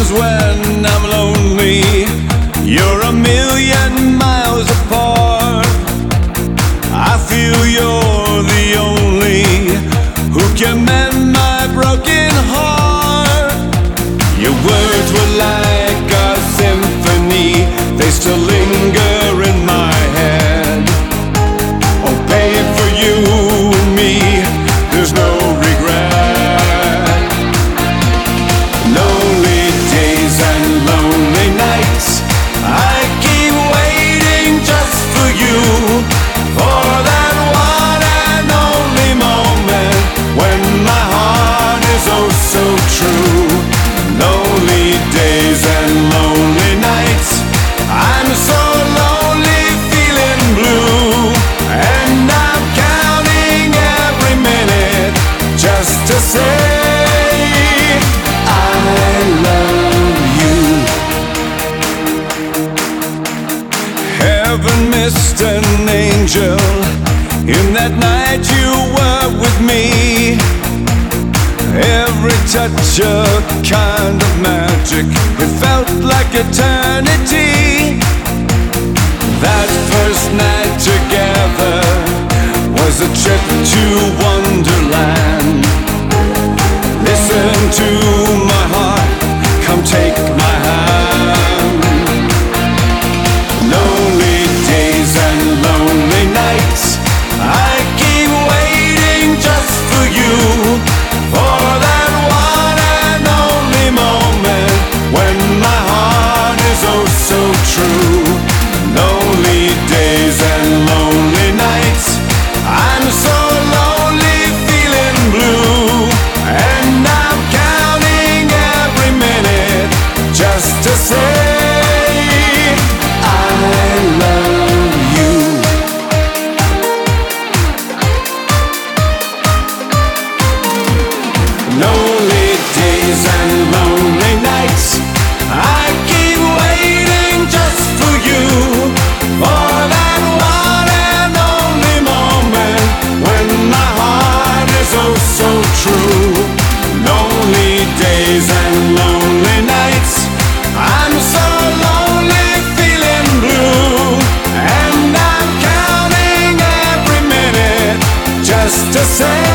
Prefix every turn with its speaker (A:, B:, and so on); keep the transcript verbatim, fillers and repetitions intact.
A: Cause when I'm lonely, you're a million miles apart. I feel you're the only who can mend my broken heart. Your words were like a symphony, they still linger in my head. Oh babe, for you and me, there's no regret. Lonely days and lonely nights, I keep waiting just for you, for that one and only moment when my heart is oh so true. Lonely days and lonely nights, I'm so lonely, feeling blue, and I'm counting every minute just to say I love you. Heaven missed an angel in that night you were with me. Every touch a kind of magic, it felt like eternity. That first night together was a trip to Wonderland. Listen to my heart, come take my hand. Lonely days and lonely nights, I keep waiting just for you, for that one and only moment when my heart is oh so true. Lonely days and lonely nights, I'm so lonely, feeling blue, and I'm counting every minute just to say I love you. Lonely days and lonely nights, I keep waiting just for you, for that one and only moment when my heart is oh so true. Lonely days and lonely nights, I'm so lonely, feeling blue, and I'm counting every minute just to say